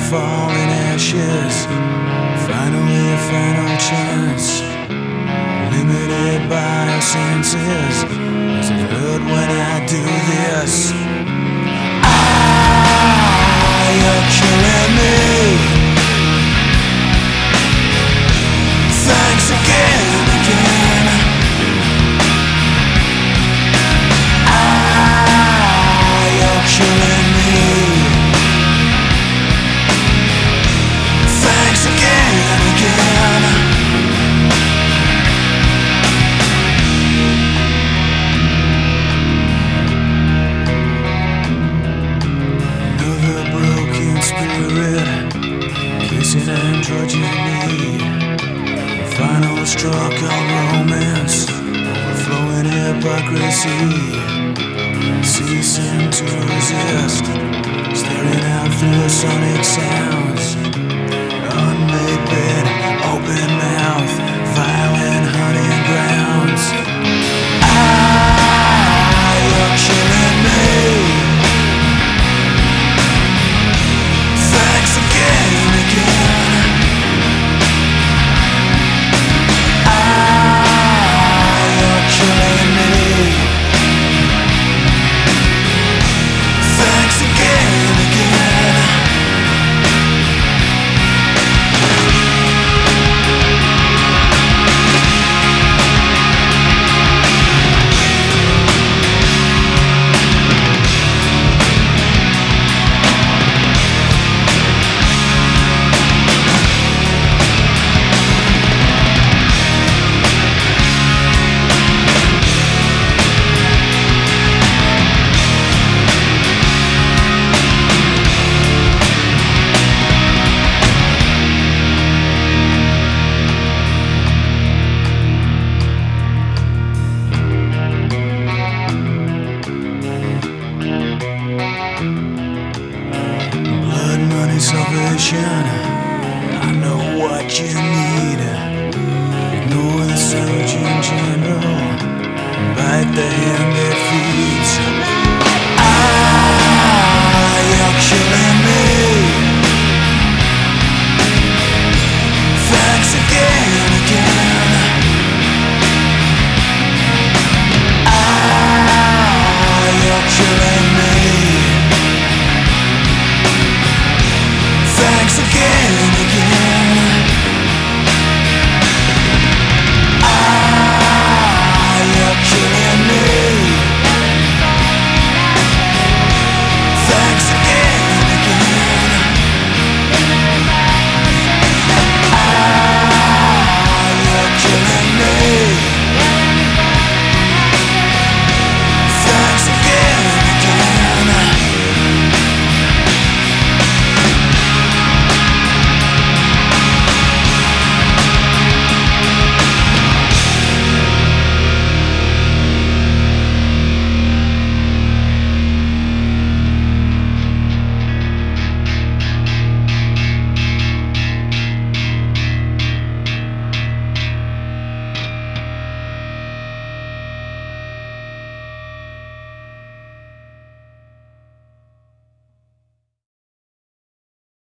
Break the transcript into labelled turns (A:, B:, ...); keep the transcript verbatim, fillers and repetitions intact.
A: fall in ashes. Finally, final chance. Limited by our senses. Does it hurt when I do this? Ah, you're killing me. Thanks again and again. Ah, you're killing me. Thanks again and again. Another broken spirit, kissing and trudging me. Final struck on romance, overflowing hypocrisy. Ceasing to resist, staring out through the sonic sounds.